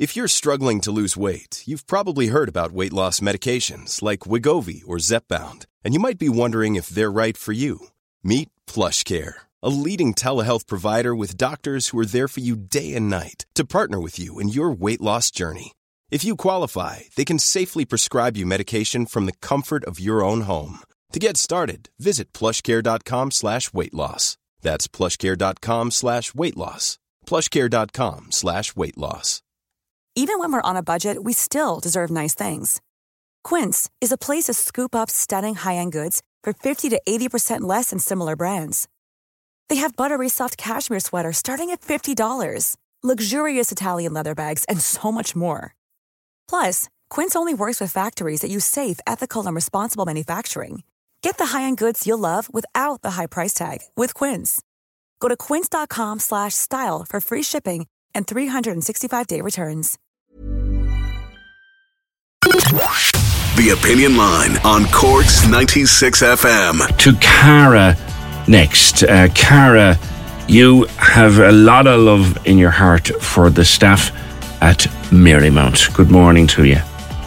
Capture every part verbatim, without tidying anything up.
If you're struggling to lose weight, you've probably heard about weight loss medications like Wegovy or Zepbound, and you might be wondering if they're right for you. Meet PlushCare, a leading telehealth provider with doctors who are there for you day and night to partner with you in your weight loss journey. If you qualify, they can safely prescribe you medication from the comfort of your own home. To get started, visit plushcare.com slash weight loss. That's plushcare.com slash weight loss. plushcare.com slash weight loss. Even when we're on a budget, we still deserve nice things. Quince is a place to scoop up stunning high-end goods for fifty to eighty percent less than similar brands. They have buttery soft cashmere sweaters starting at fifty dollars, luxurious Italian leather bags, and so much more. Plus, Quince only works with factories that use safe, ethical, and responsible manufacturing. Get the high-end goods you'll love without the high price tag with Quince. Go to quince.com slash style for free shipping and three sixty-five day returns. The Opinion Line on Cork's ninety-six F M. To Cara next. Uh, Cara, you have a lot of love in your heart for the staff at Marymount. Good morning to you.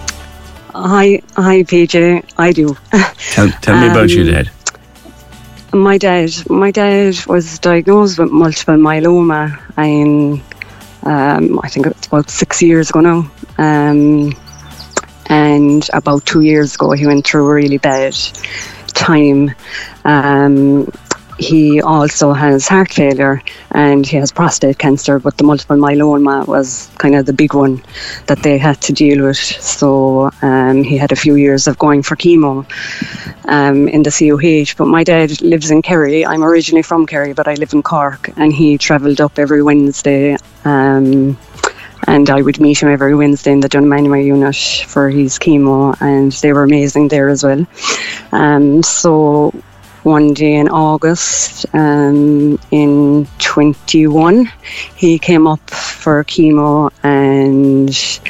Hi, hi, P J. I do. Tell, tell me um, about your dad. My dad, my dad was diagnosed with multiple myeloma, and um, I think it's about six years ago now. Um, and about two years ago, he went through a really bad time. Um, he also has heart failure and he has prostate cancer, but the multiple myeloma was kind of the big one that they had to deal with. So um, he had a few years of going for chemo um, in the C O H. But my dad lives in Kerry. I'm originally from Kerry, but I live in Cork, and he travelled up every Wednesday. Um, and I would meet him every Wednesday in the Dunmanway unit for his chemo, and they were amazing there as well. Um, so one day in August um, in twenty-one, he came up for chemo, and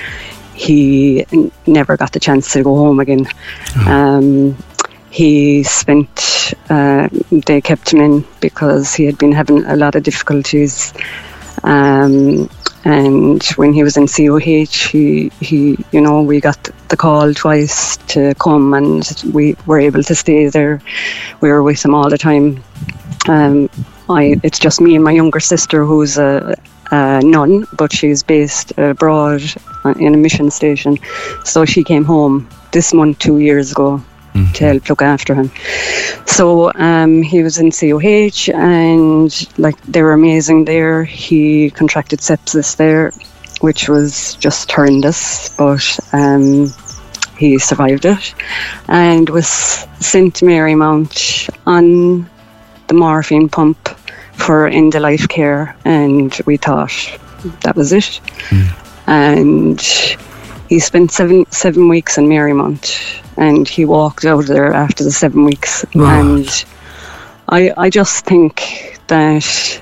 he n- never got the chance to go home again. Oh. Um, he spent, uh, they kept him in because he had been having a lot of difficulties. Um, and when he was in C O H, he, he, you know, we got the call twice to come, and we were able to stay there. We were with him all the time. Um, I, it's just me and my younger sister who's a, a nun, but she's based abroad in a mission station. So she came home this month two years ago mm-hmm. to help look after him. So um, he was in C O H, and like they were amazing there. He contracted sepsis there, which was just horrendous, but um, he survived it and was sent to Marymount on the morphine pump for end-of-life care, and we thought that was it. Mm. And he spent seven seven weeks in Marymount, and he walked out of there after the seven weeks. Wow. And I I just think that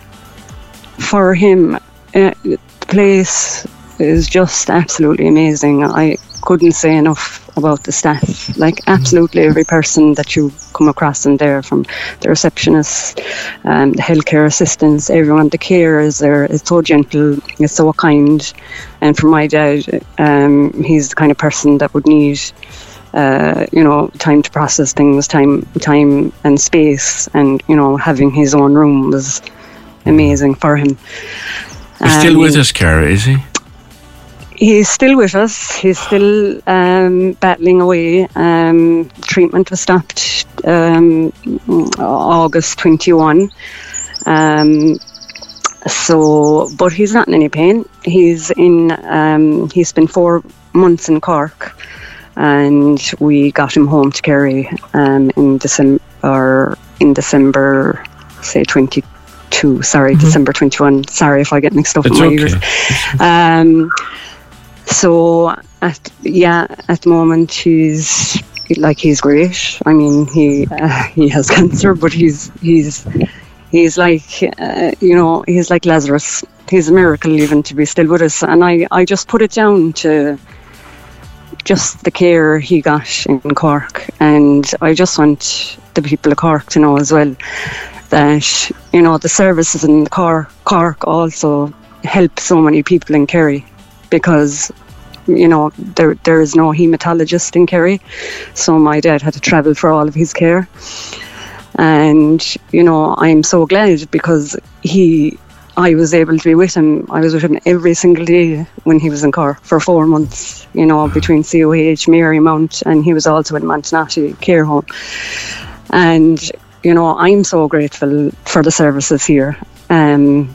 for him, uh, the place is just absolutely amazing. I couldn't say enough about the staff. Like absolutely every person that you come across in there, from the receptionists, um, the healthcare assistants, everyone, the carers there is so gentle, is so kind. And for my dad, um, he's the kind of person that would need Uh, you know, time to process things, time, time and space, and you know, having his own room was amazing for him. He's um, still with us, Cara, is he? He's still with us. He's still um, battling away. Um, treatment was stopped um, August twenty-one. Um, so, but he's not in any pain. He's in. Um, he's been four months in Cork. And we got him home to Kerry um, in December, or in December, say twenty-two. Sorry, mm-hmm. December twenty-one. Sorry if I get mixed up it's in my okay. years. Um, so, at, yeah, at the moment he's like he's great. I mean, he uh, he has cancer, but he's he's he's like uh, you know he's like Lazarus. He's a miracle even to be still with us. And I I just put it down to just the care he got in Cork, and I just want the people of Cork to know as well that you know the services in Cork, Cork also help so many people in Kerry, because, you know, there there is no haematologist in Kerry, so my dad had to travel for all of his care. And, you know, I'm so glad because he, I was able to be with him. I was with him every single day when he was in Cork for four months, you know, between C O H, Marymount, and he was also in Montanati care home. And, you know, I'm so grateful for the services here. Um,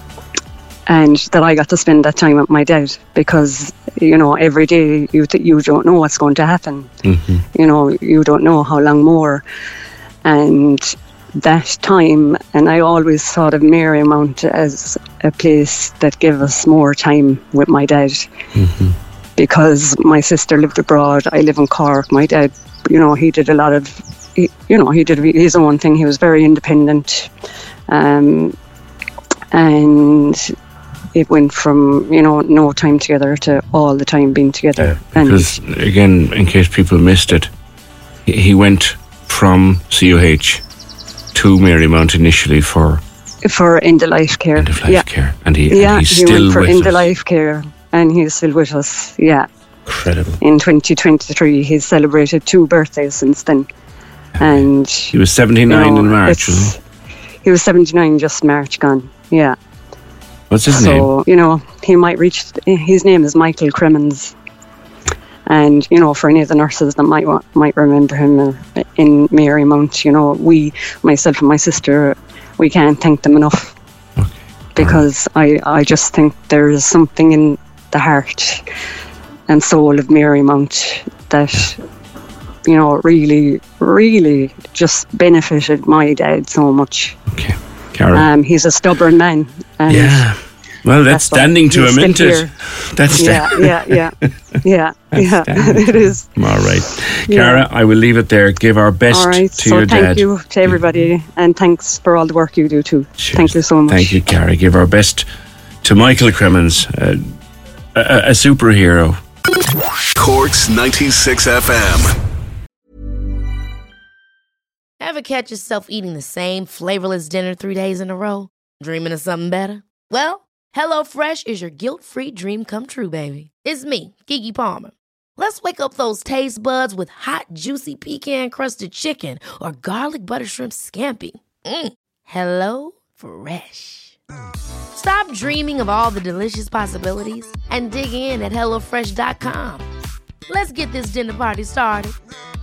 and that I got to spend that time with my dad because, you know, every day you th- you don't know what's going to happen. Mm-hmm. You know, you don't know how long more. And that time, and I always thought of Marymount as a place that gave us more time with my dad. Mm-hmm. Because my sister lived abroad, I live in Cork. My dad, you know, he did a lot of, he, you know, he did his own thing. He was very independent. Um, and it went from, you know, no time together to all the time being together. Yeah, because, and again, in case people missed it, he went from C O H to Marymount initially for... For end-of-life care. End-of-life yeah. care. And, he, yeah, and he's he still went for with end-of-life us. care, and he's still with us, yeah. Incredible. In twenty twenty-three, he's celebrated two birthdays since then. And he was seventy-nine you know, in March, wasn't he? He was seventy-nine just March gone, yeah. What's his so, name? So, you know, he might reach, his name is Michael Cremens. And, you know, for any of the nurses that might might remember him in Marymount, you know, we, myself and my sister, we can't thank them enough. Okay. Because right. I, I just think there is something in the heart and soul of Marymount that, you know, really, really just benefited my dad so much. Okay. Carol. Um, he's a stubborn man. And yeah. Well, that's, that's standing to him, isn't it? That's yeah, yeah, yeah, yeah, yeah. It is. All right, yeah. Cara, I will leave it there. Give our best all right. to so your thank dad. Thank you to everybody, and thanks for all the work you do too. Cheers. Thank you so much. Thank you, Cara. Give our best to Michael Cremens, uh, a, a superhero. Cork's ninety-six F M. Ever catch yourself eating the same flavorless dinner three days in a row? Dreaming of something better? Well, HelloFresh is your guilt-free dream come true, baby. It's me, Keke Palmer. Let's wake up those taste buds with hot, juicy pecan-crusted chicken or garlic butter shrimp scampi. Mm. Hello Fresh. Stop dreaming of all the delicious possibilities and dig in at hello fresh dot com. Let's get this dinner party started.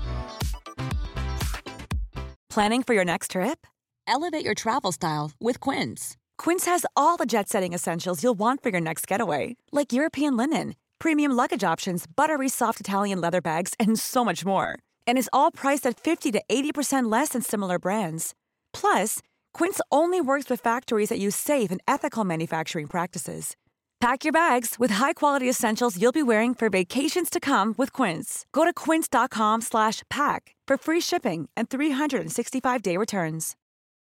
Planning for your next trip? Elevate your travel style with Quince. Quince has all the jet-setting essentials you'll want for your next getaway, like European linen, premium luggage options, buttery soft Italian leather bags, and so much more. And is all priced at fifty to eighty percent less than similar brands. Plus, Quince only works with factories that use safe and ethical manufacturing practices. Pack your bags with high-quality essentials you'll be wearing for vacations to come with Quince. Go to quince dot com slash pack for free shipping and three sixty-five day returns.